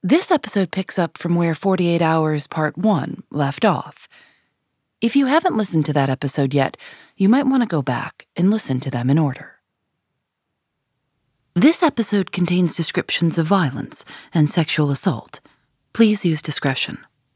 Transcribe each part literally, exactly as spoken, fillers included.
This episode picks up from where forty-eight Hours Part one left off. If you haven't listened to that episode yet, you might want to go back and listen to them in order. This episode contains descriptions of violence and sexual assault. Please use discretion.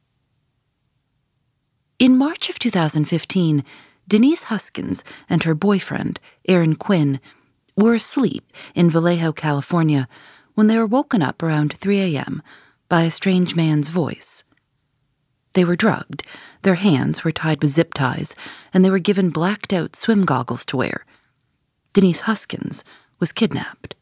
In March of two thousand fifteen, Denise Huskins and her boyfriend, Aaron Quinn, were asleep in Vallejo, California, when they were woken up around three a.m. by a strange man's voice. They were drugged, their hands were tied with zip ties, and they were given blacked-out swim goggles to wear. Denise Huskins was kidnapped.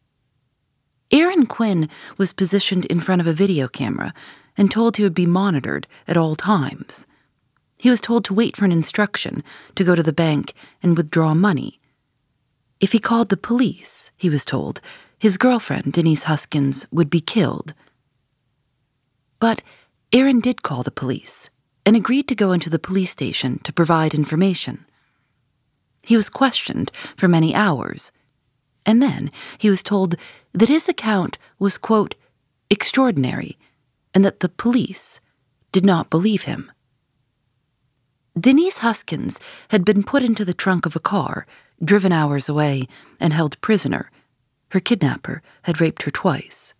Aaron Quinn was positioned in front of a video camera and told he would be monitored at all times. He was told to wait for an instruction to go to the bank and withdraw money. If he called the police, he was told, his girlfriend, Denise Huskins, would be killed. But Aaron did call the police and agreed to go into the police station to provide information. He was questioned for many hours, and then he was told that his account was, quote, extraordinary, and that the police did not believe him. Denise Huskins had been put into the trunk of a car, driven hours away, and held prisoner. Her kidnapper had raped her twice.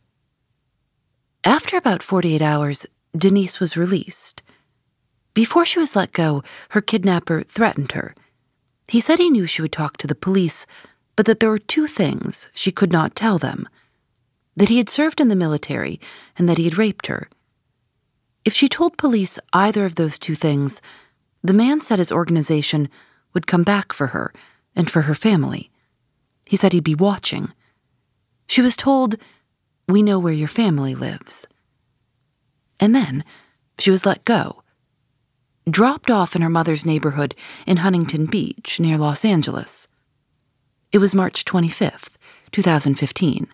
After about forty-eight hours, Denise was released. Before she was let go, her kidnapper threatened her. He said he knew she would talk to the police, but that there were two things she could not tell them: that he had served in the military and that he had raped her. If she told police either of those two things, the man said his organization would come back for her and for her family. He said he'd be watching. She was told, "We know where your family lives." And then she was let go, dropped off in her mother's neighborhood in Huntington Beach near Los Angeles. It was March twenty-fifth, two thousand fifteen.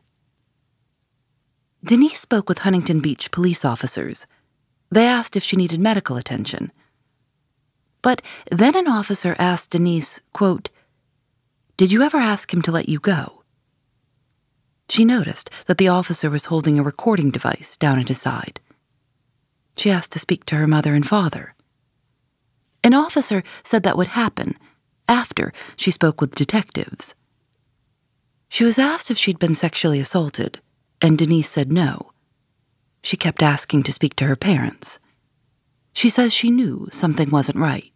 Denise spoke with Huntington Beach police officers. They asked if she needed medical attention. But then an officer asked Denise, quote, "Did you ever ask him to let you go?" She noticed that the officer was holding a recording device down at his side. She asked to speak to her mother and father. An officer said that would happen after she spoke with detectives. She was asked if she'd been sexually assaulted, and Denise said no. She kept asking to speak to her parents. She says she knew something wasn't right.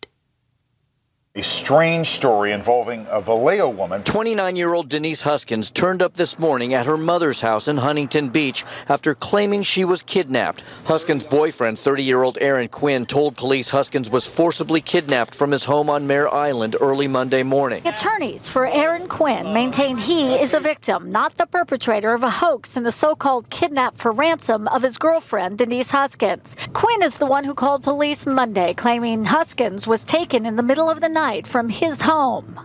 A strange story involving a Vallejo woman. twenty-nine-year-old Denise Huskins turned up this morning at her mother's house in Huntington Beach after claiming she was kidnapped. Huskins' boyfriend, thirty-year-old Aaron Quinn, told police Huskins was forcibly kidnapped from his home on Mare Island early Monday morning. Attorneys for Aaron Quinn maintain he is a victim, not the perpetrator of a hoax in the so-called kidnap for ransom of his girlfriend, Denise Huskins. Quinn is the one who called police Monday, claiming Huskins was taken in the middle of the night from his home.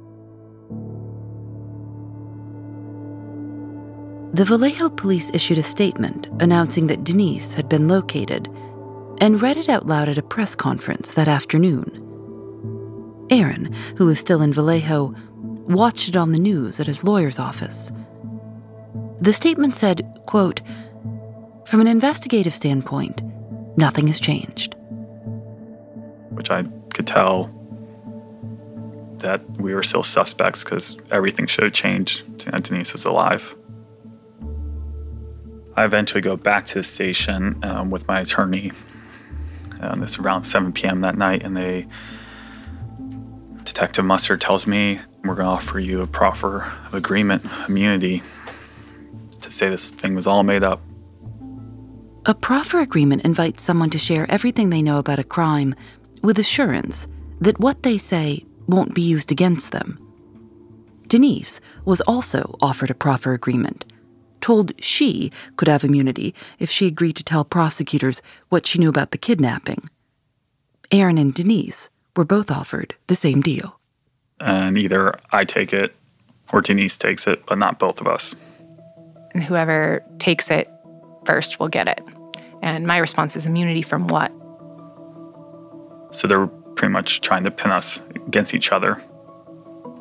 The Vallejo police issued a statement announcing that Denise had been located and read it out loud at a press conference that afternoon. Aaron, who was still in Vallejo, watched it on the news at his lawyer's office. The statement said, quote, "From an investigative standpoint, nothing has changed." Which I could tell that we were still suspects because everything should have changed and Denise is alive. I eventually go back to the station um, with my attorney. Um, this is around seven p.m. that night, and they, Detective Mustard tells me, "We're going to offer you a proffer of agreement, immunity, to say this thing was all made up." A proffer agreement invites someone to share everything they know about a crime with assurance that what they say won't be used against them. Denise was also offered a proffer agreement, told she could have immunity if she agreed to tell prosecutors what she knew about the kidnapping. Aaron and Denise were both offered the same deal. And either I take it or Denise takes it, but not both of us. And whoever takes it first will get it. And my response is immunity from what? So they're pretty much trying to pin us against each other.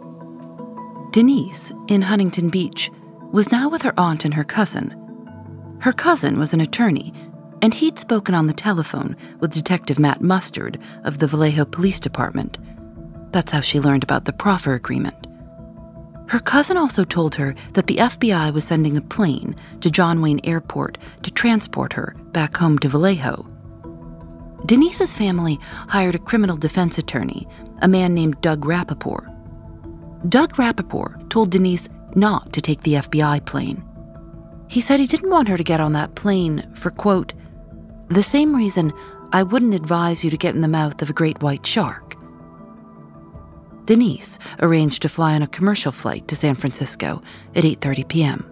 Denise, in Huntington Beach, was now with her aunt and her cousin. Her cousin was an attorney, and he'd spoken on the telephone with Detective Matt Mustard of the Vallejo Police Department. That's how she learned about the proffer agreement. Her cousin also told her that the F B I was sending a plane to John Wayne Airport to transport her back home to Vallejo. Denise's family hired a criminal defense attorney, a man named Doug Rappaport. Doug Rappaport told Denise not to take the F B I plane. He said he didn't want her to get on that plane for, quote, the same reason I wouldn't advise you to get in the mouth of a great white shark. Denise arranged to fly on a commercial flight to San Francisco at eight thirty p.m.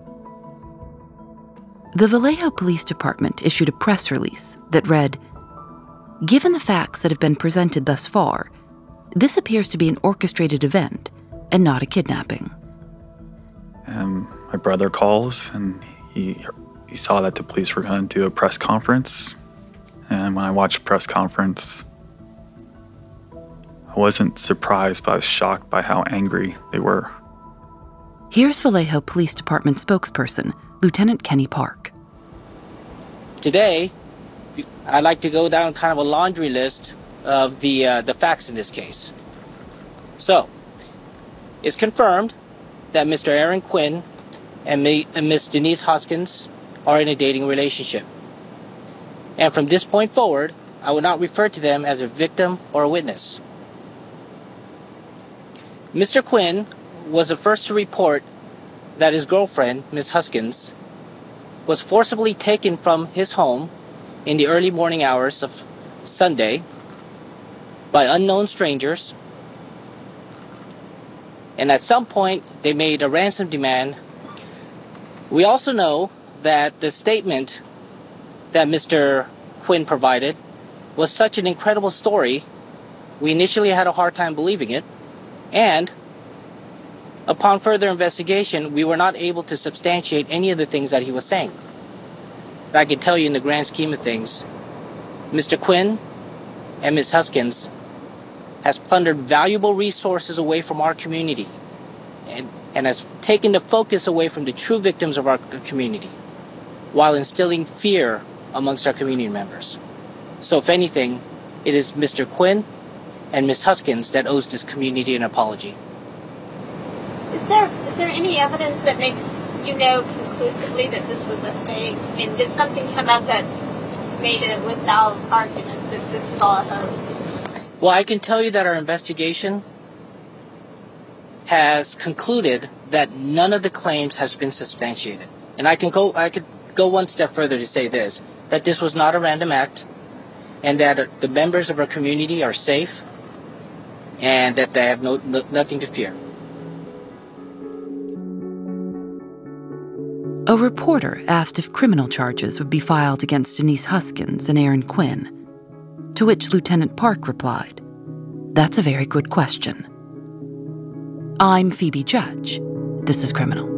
The Vallejo Police Department issued a press release that read, given the facts that have been presented thus far, this appears to be an orchestrated event and not a kidnapping. And my brother calls, and he he saw that the police were going to do a press conference. And when I watched the press conference, I wasn't surprised, but I was shocked by how angry they were. Here's Vallejo Police Department spokesperson, Lieutenant Kenny Park. Today, I'd like to go down kind of a laundry list of the uh, the facts in this case. So, it's confirmed that Mister Aaron Quinn and, me, and Miss Denise Hoskins are in a dating relationship. And from this point forward, I will not refer to them as a victim or a witness. Mister Quinn was the first to report that his girlfriend, Miss Hoskins, was forcibly taken from his home in the early morning hours of Sunday by unknown strangers. And at some point, they made a ransom demand. We also know that the statement that Mister Quinn provided was such an incredible story, we initially had a hard time believing it. And upon further investigation, we were not able to substantiate any of the things that he was saying. But I can tell you, in the grand scheme of things, Mister Quinn and Miss Hoskins has plundered valuable resources away from our community and, and has taken the focus away from the true victims of our community while instilling fear amongst our community members. So if anything, it is Mister Quinn and Miss Hoskins that owes this community an apology. Is there is there any evidence that makes you know conclusively that this was a fake? I mean, did something come up that made it without argument that this was all a hoax? Well, I can tell you that our investigation has concluded that none of the claims has been substantiated. And I can go I could go one step further to say this, that this was not a random act, and that the members of our community are safe, and that they have no, no nothing to fear. A reporter asked if criminal charges would be filed against Denise Hoskins and Aaron Quinn, to which Lieutenant Park replied, "That's a very good question. I'm Phoebe Judge. This is Criminal."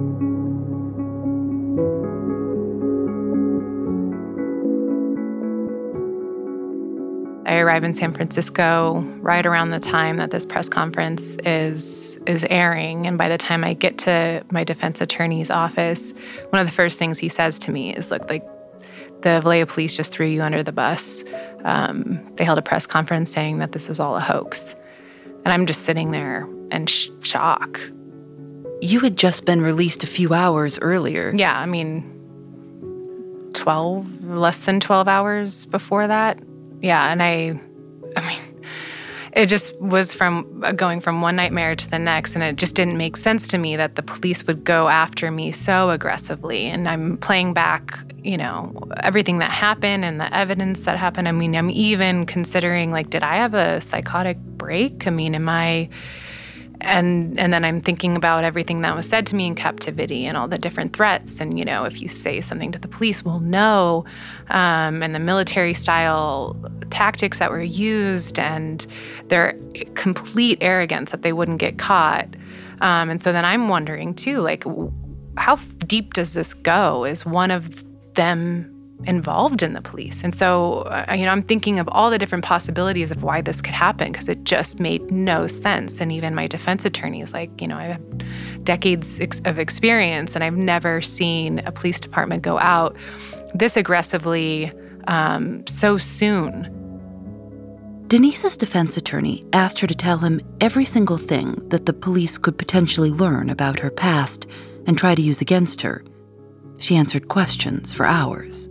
I arrive in San Francisco right around the time that this press conference is is airing. And by the time I get to my defense attorney's office, one of the first things he says to me is, look, like, the Vallejo police just threw you under the bus. Um, they held a press conference saying that this was all a hoax. And I'm just sitting there in sh- shock. You had just been released a few hours earlier. Yeah, I mean, twelve, less than twelve hours before that. Yeah, and I, I mean, it just was from going from one nightmare to the next, and it just didn't make sense to me that the police would go after me so aggressively. And I'm playing back, you know, everything that happened and the evidence that happened. I mean, I'm even considering, like, did I have a psychotic break? I mean, am I... And and then I'm thinking about everything that was said to me in captivity and all the different threats. And, you know, if you say something to the police, we'll know. Um, and the military-style tactics that were used and their complete arrogance that they wouldn't get caught. Um, and so then I'm wondering, too, like, how deep does this go? Is one of them involved in the police. And so, uh, you know, I'm thinking of all the different possibilities of why this could happen because it just made no sense. And even my defense attorney is like, you know, I have decades ex- of experience and I've never seen a police department go out this aggressively um, so soon. Denise's defense attorney asked her to tell him every single thing that the police could potentially learn about her past and try to use against her. She answered questions for hours.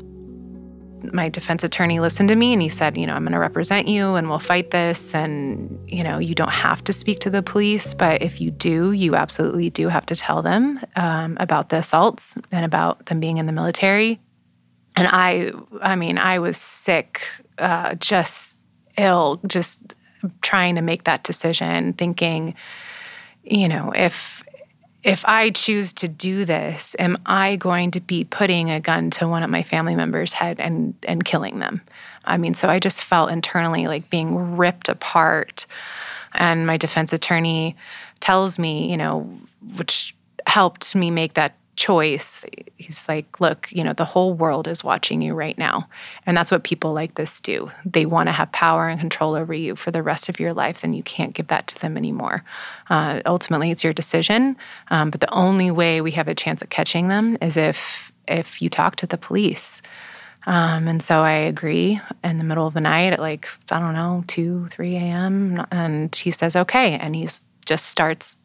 My defense attorney listened to me and he said, you know, I'm going to represent you and we'll fight this. And, you know, you don't have to speak to the police, but if you do, you absolutely do have to tell them um, about the assaults and about them being in the military. And I, I mean, I was sick, uh, just ill, just trying to make that decision, thinking, you know, if if I choose to do this, am I going to be putting a gun to one of my family members' head and and killing them? I mean, so I just felt internally like being ripped apart. And my defense attorney tells me, you know, which helped me make that choice. He's like, look, you know, the whole world is watching you right now. And that's what people like this do. They want to have power and control over you for the rest of your lives, and you can't give that to them anymore. Uh, ultimately, it's your decision. Um, but the only way we have a chance at catching them is if if you talk to the police. Um, and so I agree in the middle of the night at like, I don't know, two, three a.m. And he says, okay. And he just starts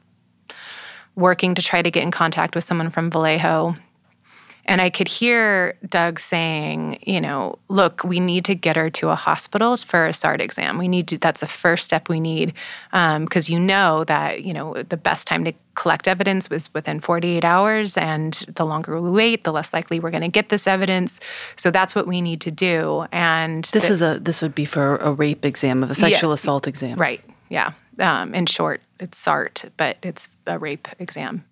working to try to get in contact with someone from Vallejo. And I could hear Doug saying, you know, look, we need to get her to a hospital for a S A R T exam. We need to, that's the first step we need. Because um, you know that, you know, the best time to collect evidence was within forty-eight hours. And the longer we wait, the less likely we're going to get this evidence. So that's what we need to do. And this the, is a, this would be for a rape exam, of a sexual yeah, assault exam. Right. Yeah. Um, in short, it's S A R T, but it's a rape exam.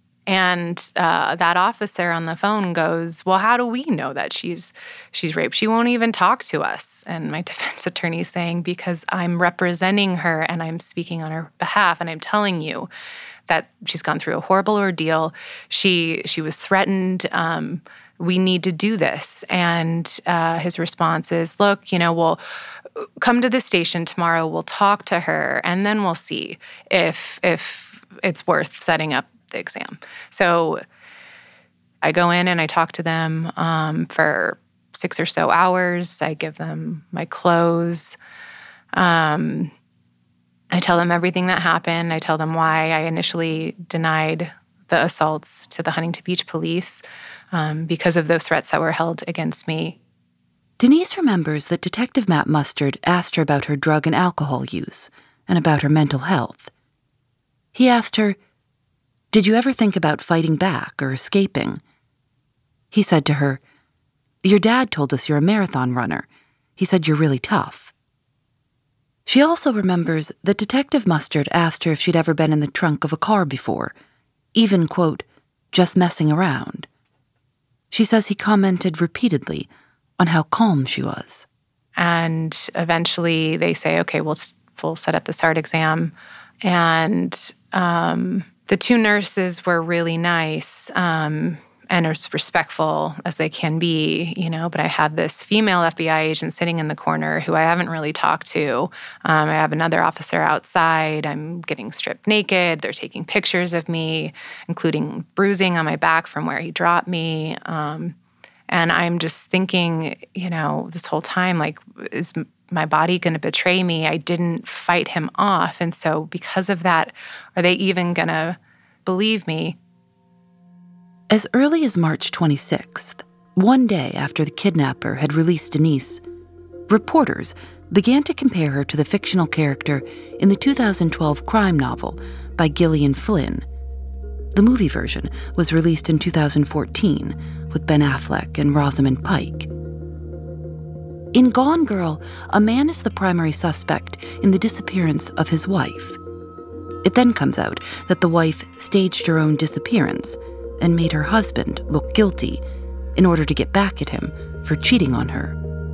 And uh, that officer on the phone goes, well, how do we know that she's she's raped? She won't even talk to us. And my defense attorney is saying, because I'm representing her and I'm speaking on her behalf and I'm telling you that she's gone through a horrible ordeal. She she was threatened. Um, we need to do this. And uh, his response is, look, you know, well, come to the station tomorrow. We'll talk to her and then we'll see if if it's worth setting up the exam. So I go in and I talk to them um, for six or so hours. I give them my clothes. Um, I tell them everything that happened. I tell them why I initially denied the assaults to the Huntington Beach police um, because of those threats that were held against me. Denise remembers that Detective Matt Mustard asked her about her drug and alcohol use and about her mental health. He asked her, did you ever think about fighting back or escaping? He said to her, your dad told us you're a marathon runner. He said you're really tough. She also remembers that Detective Mustard asked her if she'd ever been in the trunk of a car before, even, quote, just messing around. She says he commented repeatedly on how calm she was. And eventually they say, okay, we'll, we'll set up the S A R T exam. And um, the two nurses were really nice um, and as respectful as they can be, you know, but I have this female F B I agent sitting in the corner who I haven't really talked to. Um, I have another officer outside. I'm getting stripped naked. They're taking pictures of me, including bruising on my back from where he dropped me. Um, and I'm just thinking, you know, this whole time, like, is my body going to betray me? I didn't fight him off. And so because of that, are they even going to believe me? As early as March twenty-sixth, one day after the kidnapper had released Denise, reporters began to compare her to the fictional character in the two thousand twelve crime novel by Gillian Flynn. The movie version was released in two thousand fourteen with Ben Affleck and Rosamund Pike. In Gone Girl, a man is the primary suspect in the disappearance of his wife. It then comes out that the wife staged her own disappearance and made her husband look guilty in order to get back at him for cheating on her.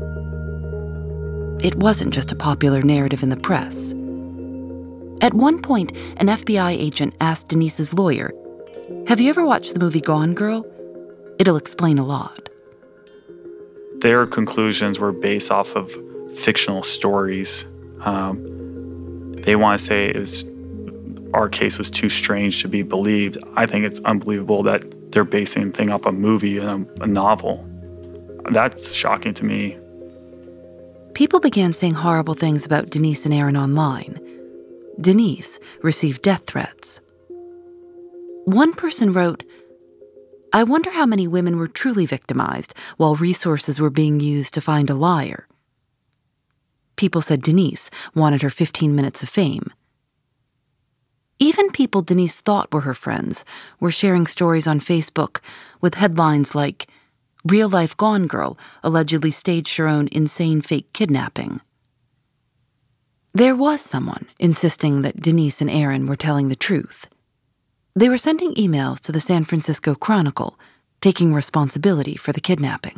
It wasn't just a popular narrative in the press. At one point, an F B I agent asked Denise's lawyer, "Have you ever watched the movie Gone Girl? It'll explain a lot." their conclusions were based off of fictional stories. Um, they want to say it was, our case was too strange to be believed. I think it's unbelievable that they're basing a thing off a movie and a, a novel. That's shocking to me. People began saying horrible things about Denise and Aaron online. Denise received death threats. One person wrote, "I wonder how many women were truly victimized while resources were being used to find a liar." People said Denise wanted her fifteen minutes of fame. Even people Denise thought were her friends were sharing stories on Facebook with headlines like, "Real-life Gone Girl allegedly staged her own insane fake kidnapping." There was someone insisting that Denise and Aaron were telling the truth. They were sending emails to the San Francisco Chronicle, taking responsibility for the kidnapping.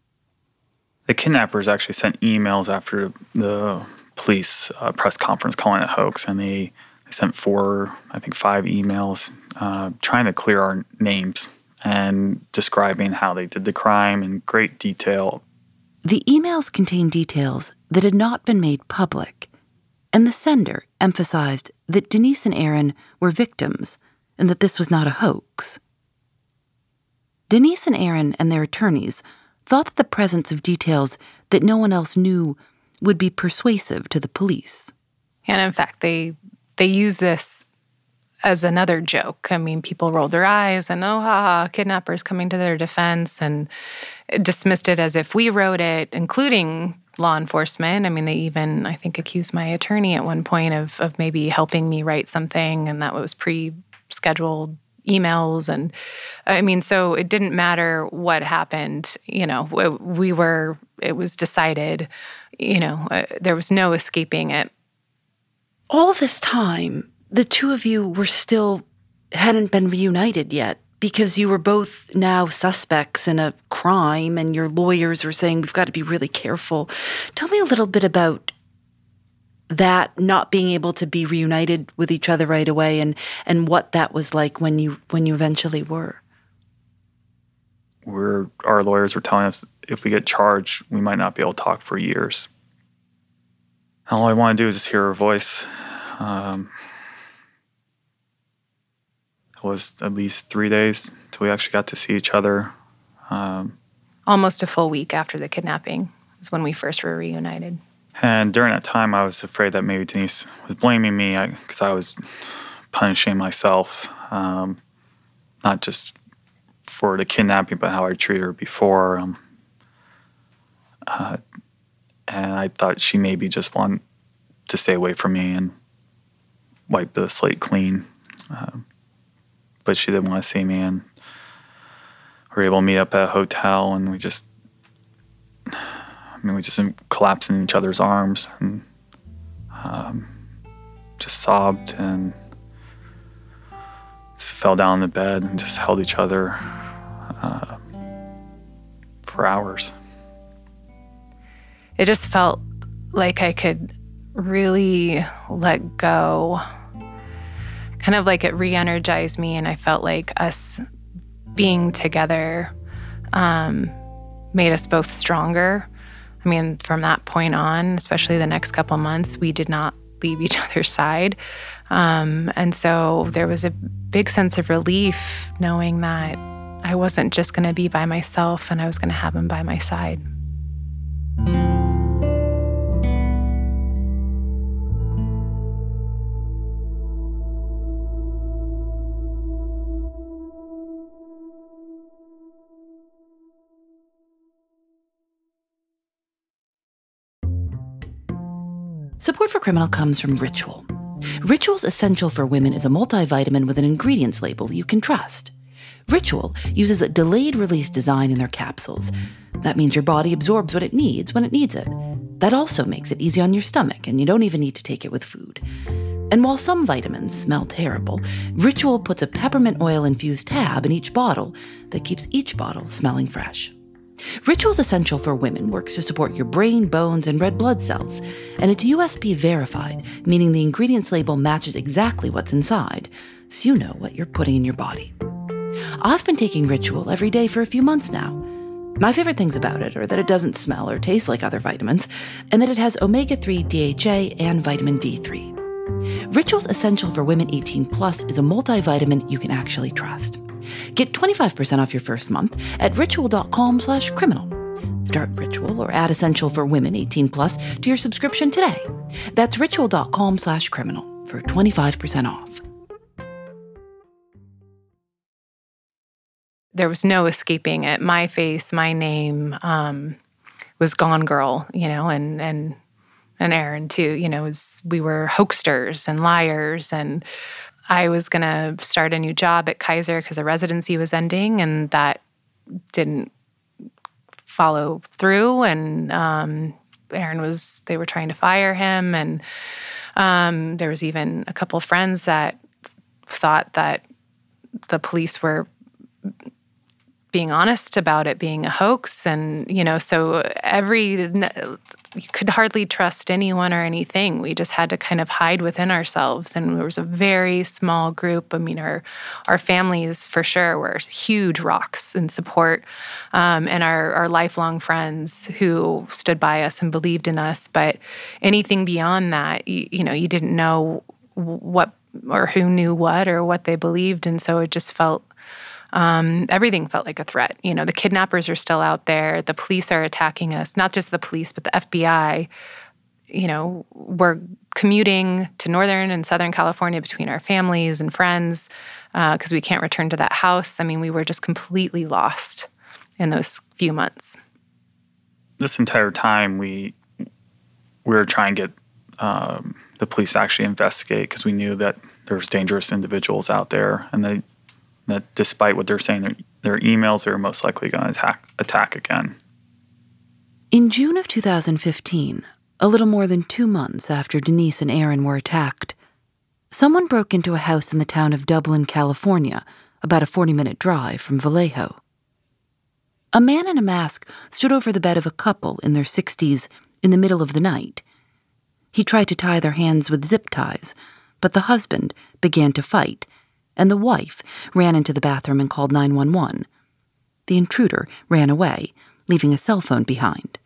The kidnappers actually sent emails after the police uh, press conference calling it a hoax, and they, they sent four, I think five emails uh, trying to clear our names and describing how they did the crime in great detail. The emails contained details that had not been made public, and the sender emphasized that Denise and Aaron were victims and that this was not a hoax. Denise and Aaron and their attorneys thought that the presence of details that no one else knew would be persuasive to the police. And in fact, they they use this as another joke. I mean, people rolled their eyes and, oh, ha, kidnappers coming to their defense, and dismissed it as if we wrote it, including law enforcement. I mean, they even, I think, accused my attorney at one point of of maybe helping me write something, and that was pre-scheduled emails. And I mean, so it didn't matter what happened. You know, we were, it was decided, you know, uh, there was no escaping it. All this time, the two of you were still, hadn't been reunited yet, because you were both now suspects in a crime, and your lawyers were saying, we've got to be really careful. Tell me a little bit about that, not being able to be reunited with each other right away, and, and what that was like when you when you eventually were. We're, our lawyers were telling us if we get charged, we might not be able to talk for years. All I want to do is just hear her voice. Um, it was at least three days till we actually got to see each other. Um, Almost a full week after the kidnapping is when we first were reunited. And during that time, I was afraid that maybe Denise was blaming me because I, I was punishing myself, um, not just for the kidnapping, but how I treated her before. Um, uh, and I thought she maybe just wanted to stay away from me and wipe the slate clean. Um, but she didn't want to see me, and we were able to meet up at a hotel, and we just... I mean, we just collapsed in each other's arms and um, just sobbed and just fell down in the bed and just held each other uh, for hours. It just felt like I could really let go. Kind of like it re-energized me, and I felt like us being together um, made us both stronger. I mean, from that point on, especially the next couple months, we did not leave each other's side. Um, and so there was a big sense of relief knowing that I wasn't just going to be by myself, and I was going to have him by my side. Support for Criminal comes from Ritual. Ritual's Essential for Women is a multivitamin with an ingredients label you can trust. Ritual uses a delayed-release design in their capsules. That means your body absorbs what it needs when it needs it. That also makes it easy on your stomach, and you don't even need to take it with food. And while some vitamins smell terrible, Ritual puts a peppermint oil-infused tab in each bottle that keeps each bottle smelling fresh. Ritual's Essential for Women works to support your brain, bones, and red blood cells, and it's U S P verified, meaning the ingredients label matches exactly what's inside, so you know what you're putting in your body. I've been taking Ritual every day for a few months now. My favorite things about it are that it doesn't smell or taste like other vitamins, and that it has omega three D H A and vitamin D three. Ritual's Essential for Women eighteen plus is a multivitamin you can actually trust. Get twenty-five percent off your first month at ritual.com slash criminal. Start Ritual or add Essential for Women eighteen plus to your subscription today. That's ritual.com slash criminal for twenty-five percent off. There was no escaping it. My face, my name um, was Gone Girl, you know, and and and Aaron too. You know, was, we were hoaxsters and liars, and I was going to start a new job at Kaiser because the residency was ending, and that didn't follow through. And um, Aaron was, they were trying to fire him, and um, there was even a couple of friends that thought that the police were being honest about it being a hoax. And, you know, so every, you could hardly trust anyone or anything. We just had to kind of hide within ourselves. And there was a very small group. I mean, our our families for sure were huge rocks in support, um, and our, our lifelong friends who stood by us and believed in us. But anything beyond that, you, you know, you didn't know what or who knew what or what they believed. And so it just felt, Um, everything felt like a threat. You know, the kidnappers are still out there. The police are attacking us. Not just the police, but the F B I. You know, we're commuting to Northern and Southern California between our families and friends because uh, we can't return to that house. I mean, we were just completely lost in those few months. This entire time, we we were trying to get um, the police to actually investigate because we knew that there was dangerous individuals out there, and they that despite what they're saying, their, their emails are most likely going to attack attack again. In June of two thousand fifteen, a little more than two months after Denise and Aaron were attacked, someone broke into a house in the town of Dublin, California, about a forty-minute drive from Vallejo. A man in a mask stood over the bed of a couple in their sixties in the middle of the night. He tried to tie their hands with zip ties, but the husband began to fight, and the wife ran into the bathroom and called nine one one. The intruder ran away, leaving a cell phone behind.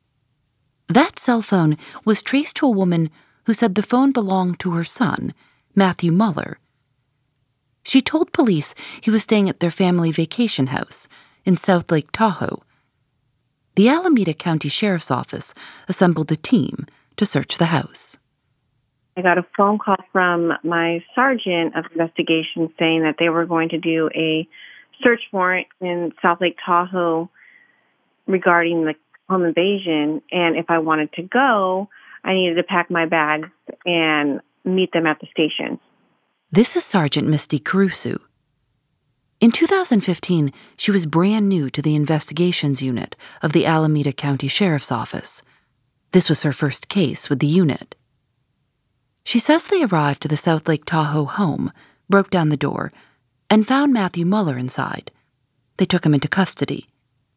That cell phone was traced to a woman who said the phone belonged to her son, Matthew Muller. She told police he was staying at their family vacation house in South Lake Tahoe. The Alameda County Sheriff's Office assembled a team to search the house. I got a phone call from my sergeant of investigation saying that they were going to do a search warrant in South Lake Tahoe regarding the home invasion. And if I wanted to go, I needed to pack my bags and meet them at the station. This is Sergeant Misty Caruso. In two thousand fifteen, she was brand new to the investigations unit of the Alameda County Sheriff's Office. This was her first case with the unit. She says they arrived to the South Lake Tahoe home, broke down the door, and found Matthew Muller inside. They took him into custody.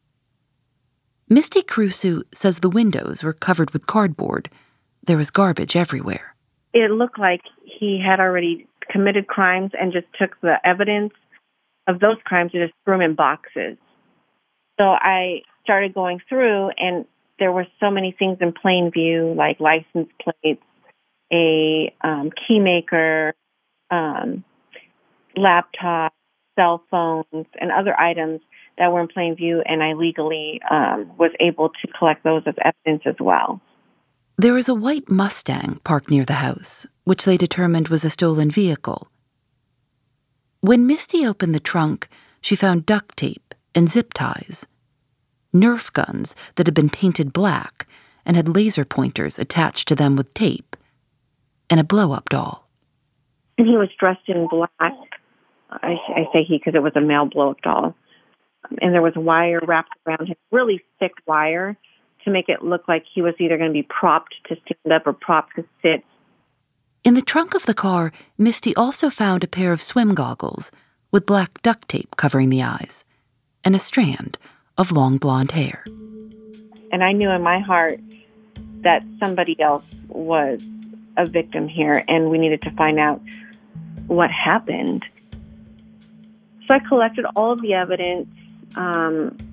Misty Caruso says the windows were covered with cardboard. There was garbage everywhere. It looked like he had already committed crimes and just took the evidence of those crimes and just threw them in boxes. So I started going through, and there were so many things in plain view, like license plates, a um, key maker, um, laptop, cell phones, and other items that were in plain view, and I legally um, was able to collect those as evidence as well. There was a white Mustang parked near the house, which they determined was a stolen vehicle. When Misty opened the trunk, she found duct tape and zip ties, Nerf guns that had been painted black and had laser pointers attached to them with tape, and a blow-up doll. And he was dressed in black. I, I say he because it was a male blow-up doll. And there was wire wrapped around him, really thick wire, to make it look like he was either going to be propped to stand up or propped to sit. In the trunk of the car, Misty also found a pair of swim goggles with black duct tape covering the eyes and a strand of long blonde hair. And I knew in my heart that somebody else was a victim here, and we needed to find out what happened. So I collected all of the evidence, um,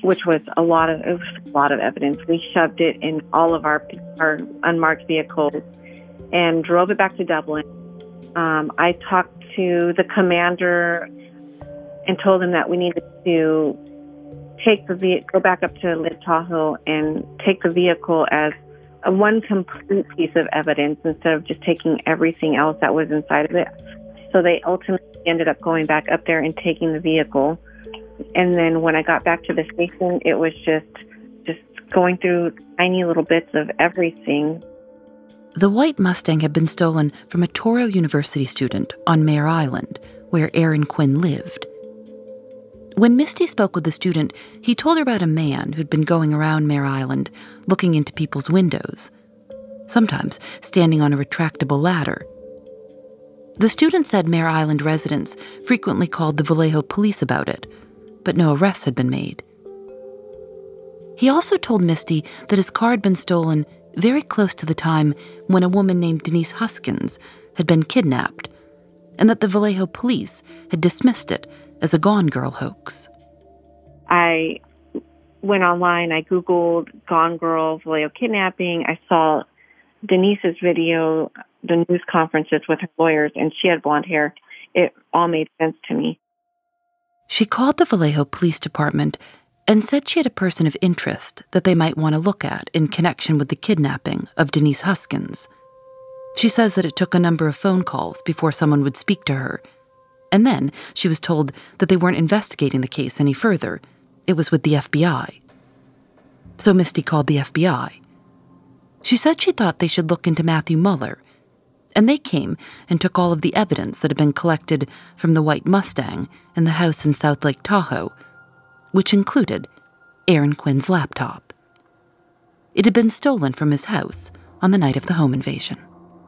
which was a lot of, it was a lot of evidence. We shoved it in all of our, our unmarked vehicles and drove it back to Dublin. Um, I talked to the commander and told him that we needed to take the ve- go back up to Lake Tahoe and take the vehicle as a one complete piece of evidence instead of just taking everything else that was inside of it. So they ultimately ended up going back up there and taking the vehicle. And then when I got back to the station, it was just just going through tiny little bits of everything. The white Mustang had been stolen from a Touro University student on Mare Island, where Aaron Quinn lived. When Misty spoke with the student, he told her about a man who'd been going around Mare Island looking into people's windows, sometimes standing on a retractable ladder. The student said Mare Island residents frequently called the Vallejo police about it, but no arrests had been made. He also told Misty that his car had been stolen very close to the time when a woman named Denise Huskins had been kidnapped, and that the Vallejo police had dismissed it as a Gone Girl hoax. I went online, I Googled Gone Girl Vallejo kidnapping. I saw Denise's video, the news conferences with her lawyers, and she had blonde hair. It all made sense to me. She called the Vallejo Police Department and said she had a person of interest that they might want to look at in connection with the kidnapping of Denise Huskins. She says that it took a number of phone calls before someone would speak to her, and then she was told that they weren't investigating the case any further. It was with the F B I. So Misty called the F B I. She said she thought they should look into Matthew Muller, and they came and took all of the evidence that had been collected from the white Mustang and the house in South Lake Tahoe, which included Aaron Quinn's laptop. It had been stolen from his house on the night of the home invasion.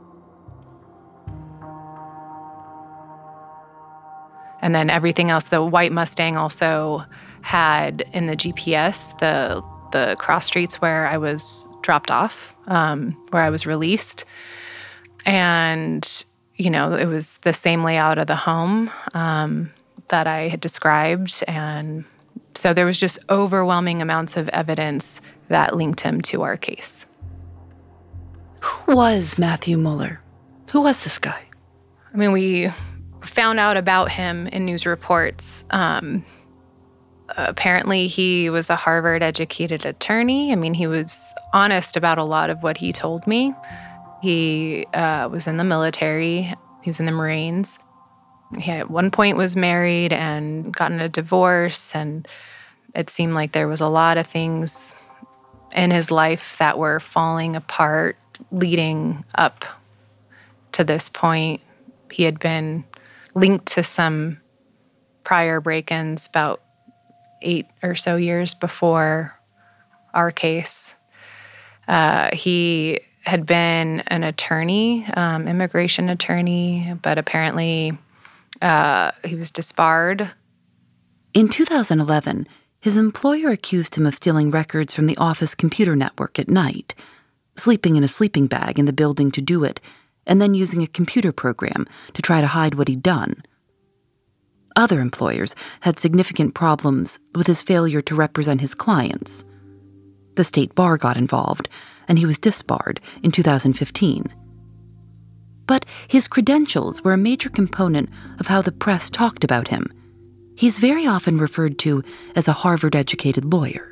And then everything else, the white Mustang also had in the G P S the the cross streets where I was dropped off, um, where I was released. And, you know, it was the same layout of the home um, that I had described. And so there was just overwhelming amounts of evidence that linked him to our case. Who was Matthew Muller? Who was this guy? I mean, we found out about him in news reports. Um, apparently, he was a Harvard-educated attorney. I mean, he was honest about a lot of what he told me. He uh, was in the military. He was in the Marines. He at one point was married and gotten a divorce, and it seemed like there was a lot of things in his life that were falling apart leading up to this point. He had been linked to some prior break-ins about eight or so years before our case. Uh, he had been an attorney, um, immigration attorney, but apparently uh, he was disbarred. In two thousand eleven, his employer accused him of stealing records from the office computer network at night, sleeping in a sleeping bag in the building to do it, and then using a computer program to try to hide what he'd done. Other employers had significant problems with his failure to represent his clients. The state bar got involved, and he was disbarred in two thousand fifteen. But his credentials were a major component of how the press talked about him. He's very often referred to as a Harvard-educated lawyer.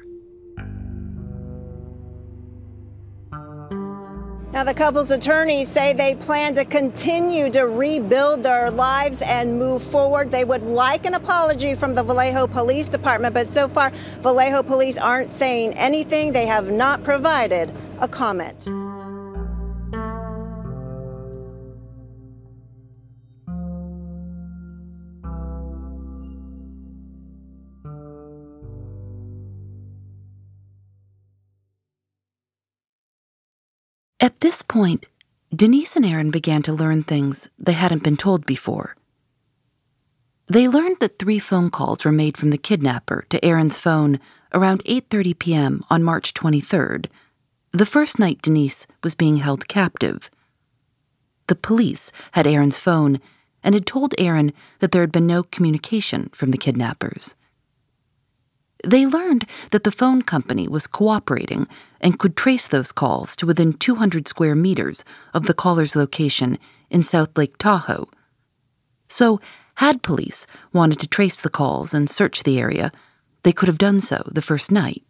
Now, the couple's attorneys say they plan to continue to rebuild their lives and move forward. They would like an apology from the Vallejo Police Department, but so far, Vallejo police aren't saying anything. They have not provided a comment. At this point, Denise and Aaron began to learn things they hadn't been told before. They learned that three phone calls were made from the kidnapper to Aaron's phone around eight thirty p.m. on March twenty-third, the first night Denise was being held captive. The police had Aaron's phone and had told Aaron that there had been no communication from the kidnappers. They learned that the phone company was cooperating and could trace those calls to within two hundred square meters of the caller's location in South Lake Tahoe. So, had police wanted to trace the calls and search the area, they could have done so the first night.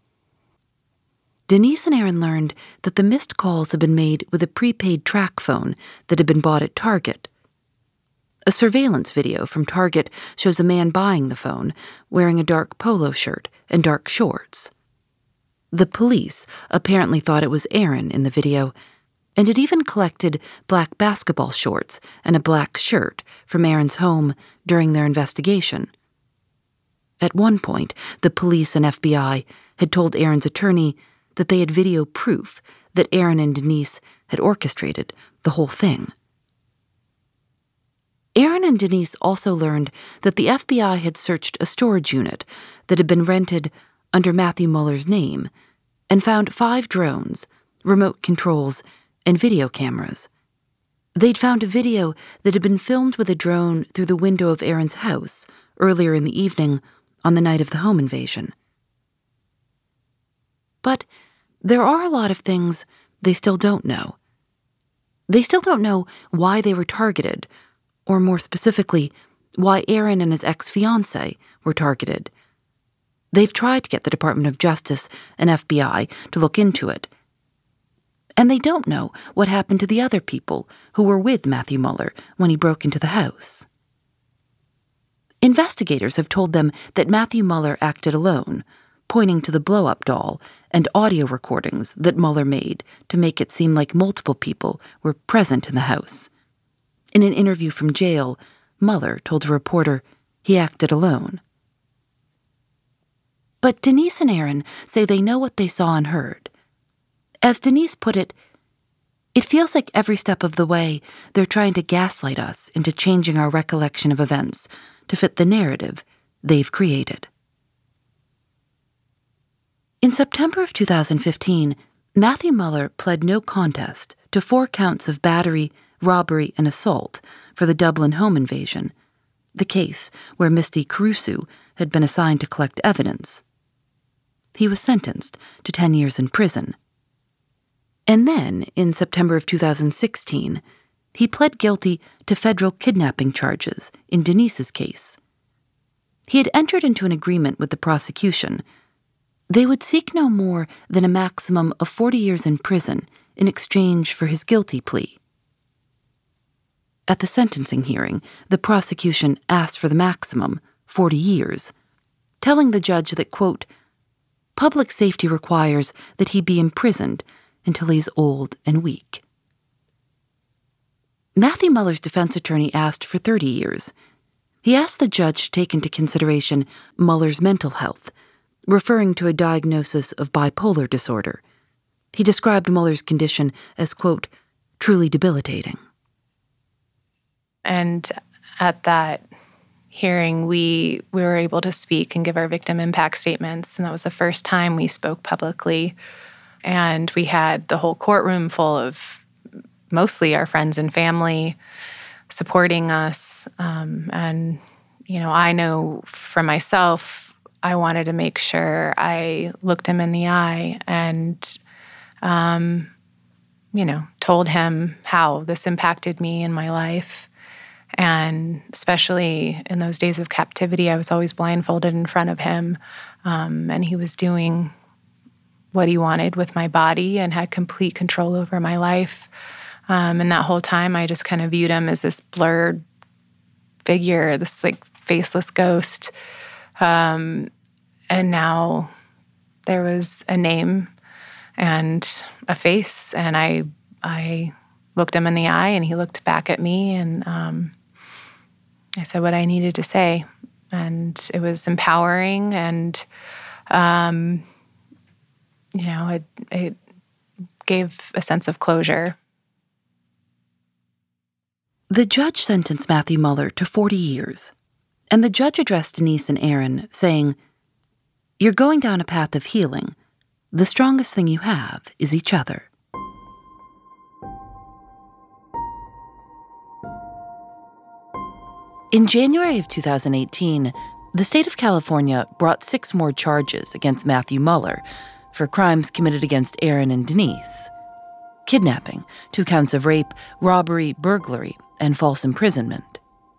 Denise and Aaron learned that the missed calls had been made with a prepaid track phone that had been bought at Target. A surveillance video from Target shows a man buying the phone wearing a dark polo shirt and dark shorts. The police apparently thought it was Aaron in the video, and had even collected black basketball shorts and a black shirt from Aaron's home during their investigation. At one point, the police and F B I had told Aaron's attorney that they had video proof that Aaron and Denise had orchestrated the whole thing. Aaron and Denise also learned that the F B I had searched a storage unit that had been rented under Matthew Muller's name and found five drones, remote controls, and video cameras. They'd found a video that had been filmed with a drone through the window of Aaron's house earlier in the evening on the night of the home invasion. But there are a lot of things they still don't know. They still don't know why they were targeted, or more specifically, why Aaron and his ex-fiancée were targeted. They've tried to get the Department of Justice and F B I to look into it. And they don't know what happened to the other people who were with Matthew Muller when he broke into the house. Investigators have told them that Matthew Muller acted alone, pointing to the blow-up doll and audio recordings that Muller made to make it seem like multiple people were present in the house. In an interview from jail, Muller told a reporter he acted alone. But Denise and Aaron say they know what they saw and heard. As Denise put it, it feels like every step of the way they're trying to gaslight us into changing our recollection of events to fit the narrative they've created. In September of two thousand fifteen, Matthew Muller pled no contest to four counts of battery, robbery, and assault for the Dublin home invasion, the case where Misty Caruso had been assigned to collect evidence. He was sentenced to ten years in prison. And then, in September of two thousand sixteen, he pled guilty to federal kidnapping charges in Denise's case. He had entered into an agreement with the prosecution. They would seek no more than a maximum of forty years in prison in exchange for his guilty plea. At the sentencing hearing, the prosecution asked for the maximum, forty years, telling the judge that, quote, public safety requires that he be imprisoned until he's old and weak. Matthew Muller's defense attorney asked for thirty years. He asked the judge to take into consideration Muller's mental health, referring to a diagnosis of bipolar disorder. He described Muller's condition as, quote, truly debilitating. And at that hearing, we we were able to speak and give our victim impact statements, and that was the first time we spoke publicly. And we had the whole courtroom full of mostly our friends and family supporting us. Um, and, you know, I know for myself, I wanted to make sure I looked him in the eye and, um, you know, told him how this impacted me in my life. And especially in those days of captivity, I was always blindfolded in front of him. Um, and he was doing what he wanted with my body and had complete control over my life. Um, and that whole time, I just kind of viewed him as this blurred figure, this like faceless ghost. Um, and now there was a name and a face, and I I looked him in the eye, and he looked back at me, and um, I said what I needed to say, and it was empowering, and um, you know, it it gave a sense of closure. The judge sentenced Matthew Muller to forty years, and the judge addressed Denise and Aaron, saying, "You're going down a path of healing. The strongest thing you have is each other." In January of two thousand eighteen, The state of California brought six more charges against Matthew Muller for crimes committed against Aaron and Denise: kidnapping, two counts of rape, robbery, burglary, and false imprisonment.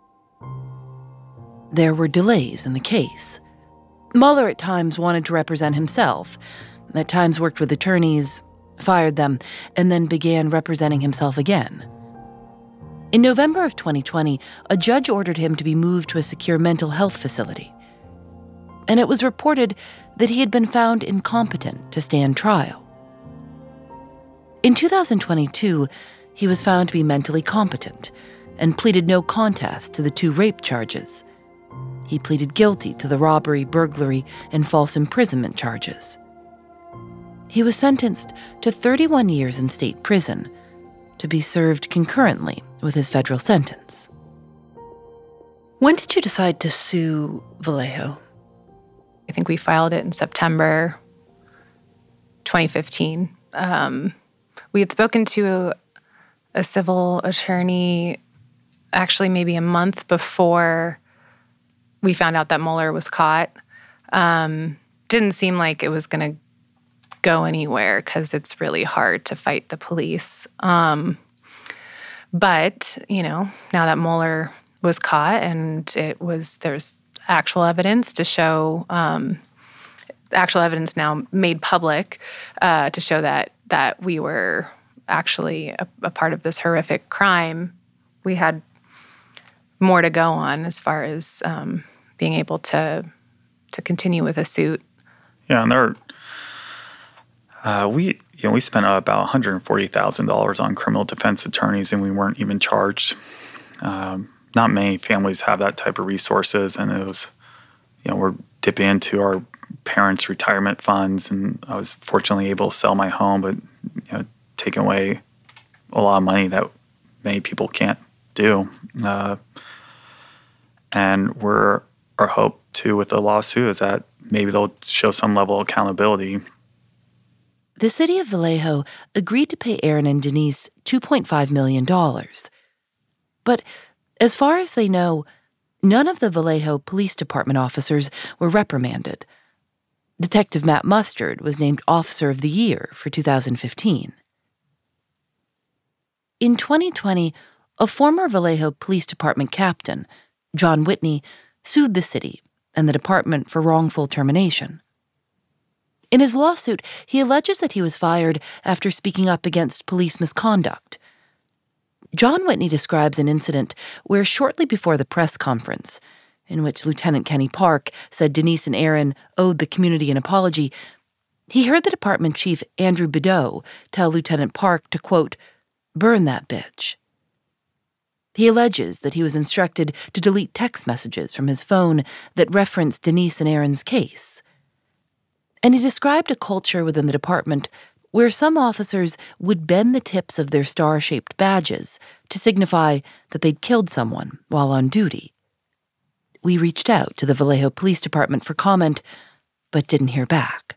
There were delays in the case. Muller at times wanted to represent himself, at times worked with attorneys, fired them, and then began representing himself again. In November of twenty twenty, a judge ordered him to be moved to a secure mental health facility. And it was reported that he had been found incompetent to stand trial. In two thousand twenty-two, he was found to be mentally competent and pleaded no contest to the two rape charges. He pleaded guilty to the robbery, burglary, and false imprisonment charges. He was sentenced to thirty-one years in state prison, to be served concurrently with his federal sentence. When did you decide to sue Vallejo? I think we filed it in September twenty fifteen. Um, we had spoken to a, a civil attorney actually maybe a month before we found out that Muller was caught. Um, didn't seem like it was going to go anywhere because it's really hard to fight the police. Um, but, you know, now that Muller was caught and it was, there's actual evidence to show, um, actual evidence now made public uh, to show that that we were actually a, a part of this horrific crime, we had more to go on as far as um, being able to to continue with a suit. Yeah, and there, uh, we you know we spent about one hundred forty thousand dollars on criminal defense attorneys, and we weren't even charged. Um, not many families have that type of resources, and it was, you know, we're dipping into our parents' retirement funds, and I was fortunately able to sell my home, but you know, taking away a lot of money that many people can't do. Uh, and we're our hope too with the lawsuit is that maybe they'll show some level of accountability. The city of Vallejo agreed to pay Aaron and Denise two point five million dollars. But as far as they know, none of the Vallejo Police Department officers were reprimanded. Detective Matt Mustard was named Officer of the Year for two thousand fifteen. In twenty twenty, a former Vallejo Police Department captain, John Whitney, sued the city and the department for wrongful termination. In his lawsuit, he alleges that he was fired after speaking up against police misconduct. John Whitney describes an incident where shortly before the press conference, in which Lieutenant Kenny Park said Denise and Aaron owed the community an apology, he heard the department chief Andrew Bedeau tell Lieutenant Park to, quote, burn that bitch. He alleges that he was instructed to delete text messages from his phone that referenced Denise and Aaron's case. And he described a culture within the department where some officers would bend the tips of their star-shaped badges to signify that they'd killed someone while on duty. We reached out to the Vallejo Police Department for comment, but didn't hear back.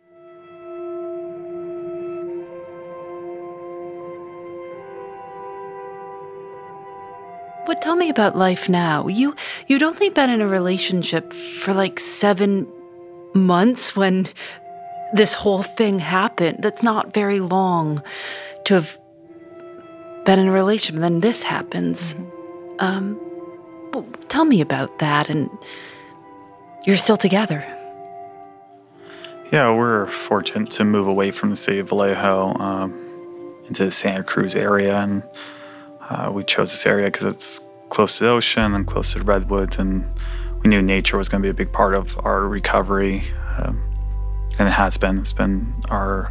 But tell me about life now. You, you'd only been in a relationship for like seven months when this whole thing happened. That's not very long to have been in a relationship, and then this happens. Mm-hmm. Um, well, tell me about that, and you're still together. Yeah, we're fortunate to move away from the city of Vallejo um, into the Santa Cruz area, and uh, we chose this area because it's close to the ocean and close to the redwoods, and we knew nature was going to be a big part of our recovery, um, and it has been. It's been our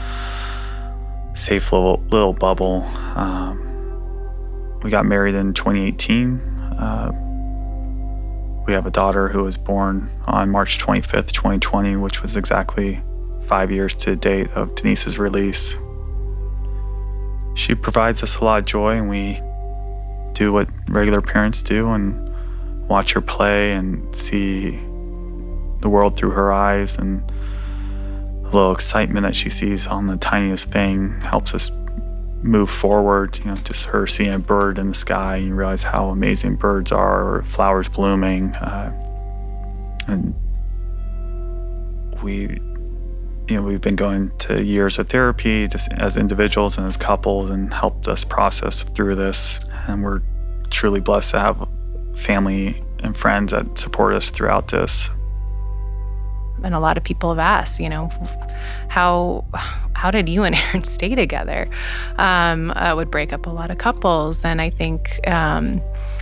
safe little, little bubble. Um, we got married in twenty eighteen. Uh, we have a daughter who was born on March twenty-fifth, twenty twenty, which was exactly five years to the date of Denise's release. She provides us a lot of joy, and we do what regular parents do and watch her play and see the world through her eyes, and the little excitement that she sees on the tiniest thing helps us move forward. You know, just her seeing a bird in the sky, and you realize how amazing birds are, or flowers blooming. Uh, And we, you know, we've been going to years of therapy just as individuals and as couples, and helped us process through this. And we're truly blessed to have family and friends that support us throughout this. And a lot of people have asked, you know, how how did you and Aaron stay together? Um, uh, would break up a lot of couples, and I think um,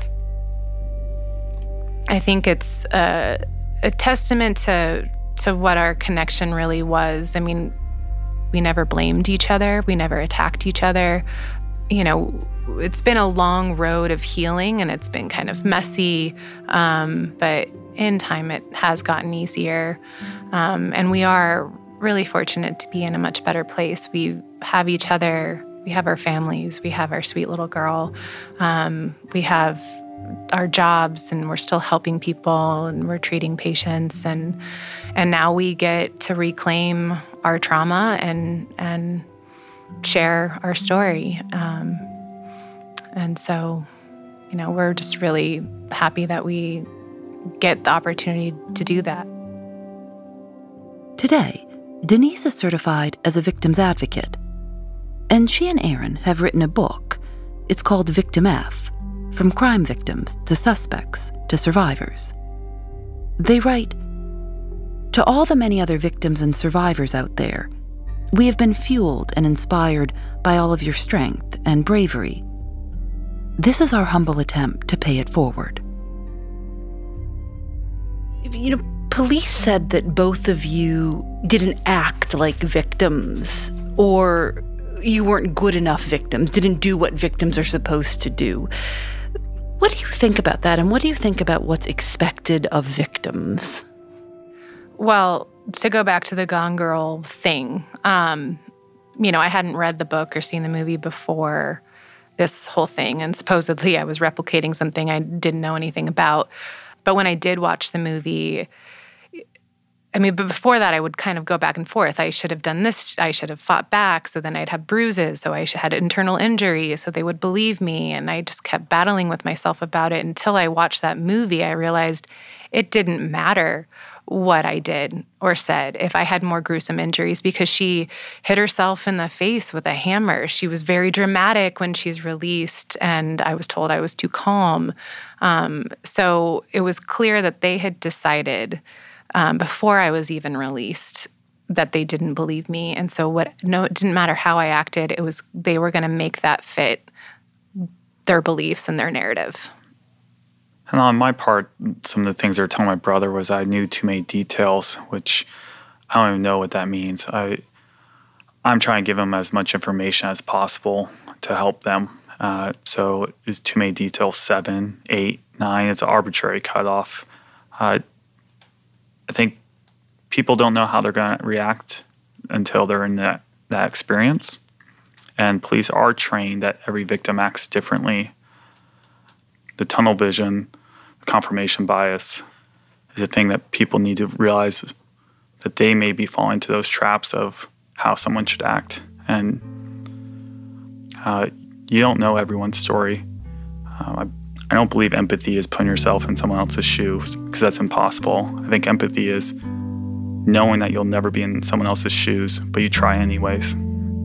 I think it's a, a testament to to what our connection really was. I mean, we never blamed each other, we never attacked each other. You know, it's been a long road of healing, and it's been kind of messy, um, but in time it has gotten easier. Um, and we are really fortunate to be in a much better place. We have each other, we have our families, we have our sweet little girl, um, we have our jobs, and we're still helping people, and we're treating patients, and and now we get to reclaim our trauma and and share our story. Um, and so, you know, we're just really happy that we get the opportunity to do that. Today, Denise is certified as a victim's advocate, and she and Aaron have written a book. It's called Victim F, From Crime Victims to Suspects to Survivors. They write, "To all the many other victims and survivors out there, we have been fueled and inspired by all of your strength and bravery. This is our humble attempt to pay it forward." You know, police said that both of you didn't act like victims, or you weren't good enough victims, didn't do what victims are supposed to do. What do you think about that, and what do you think about what's expected of victims? Well, to go back to the Gone Girl thing, um, you know, I hadn't read the book or seen the movie before this whole thing, and supposedly I was replicating something I didn't know anything about. But when I did watch the movie, I mean, but before that, I would kind of go back and forth. I should have done this. I should have fought back. So then I'd have bruises. So I had internal injury. So they would believe me. And I just kept battling with myself about it until I watched that movie. I realized it didn't matter what I did or said if I had more gruesome injuries, because she hit herself in the face with a hammer. She was very dramatic when she's released, and I was told I was too calm. Um, so it was clear that they had decided um, before I was even released that they didn't believe me. And so what? No, it didn't matter how I acted. It was they were going to make that fit their beliefs and their narrative. And on my part, some of the things I were telling my brother was I knew too many details, which I don't even know what that means. I, I'm trying to give them as much information as possible to help them. Uh, so is too many details seven, eight, nine? It's an arbitrary cutoff. Uh, I think people don't know how they're going to react until they're in that, that experience. And police are trained that every victim acts differently. The tunnel vision, confirmation bias is a thing that people need to realize, that they may be falling into those traps of how someone should act. And uh, you don't know everyone's story. Uh, I, I don't believe empathy is putting yourself in someone else's shoes, because that's impossible. I think empathy is knowing that you'll never be in someone else's shoes, but you try anyways.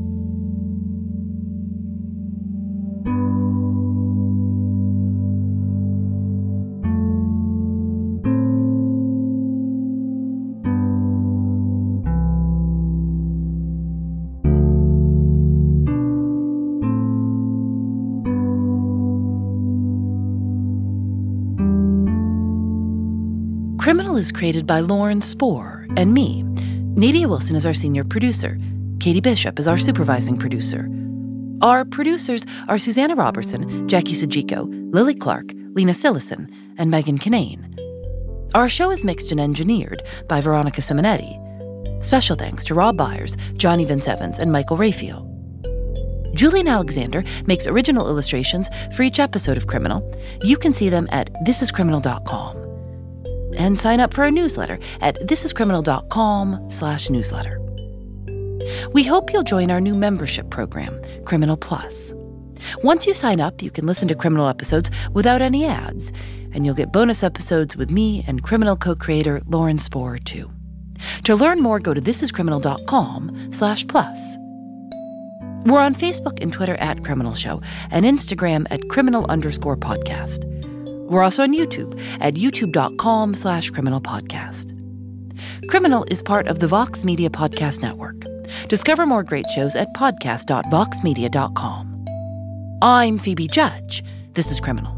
Criminal is created by Lauren Spohr and me. Nadia Wilson is our senior producer. Katie Bishop is our supervising producer. Our producers are Susanna Robertson, Jackie Sajiko, Lily Clark, Lena Sillison, and Megan Kinane. Our show is mixed and engineered by Veronica Simonetti. Special thanks to Rob Byers, Johnny Vince Evans, and Michael Raphael. Julian Alexander makes original illustrations for each episode of Criminal. You can see them at this is criminal dot com. And sign up for our newsletter at this is criminal dot com slash newsletter. We hope you'll join our new membership program, Criminal Plus. Once you sign up, you can listen to Criminal episodes without any ads, and you'll get bonus episodes with me and Criminal co-creator Lauren Spohr, too. To learn more, go to thisiscriminal.com slash plus. We're on Facebook and Twitter at Criminal Show and Instagram at criminal underscore podcast. We're also on YouTube at youtube.com slash criminal podcast. Criminal is part of the Vox Media Podcast Network. Discover more great shows at podcast dot vox media dot com. I'm Phoebe Judge. This is Criminal.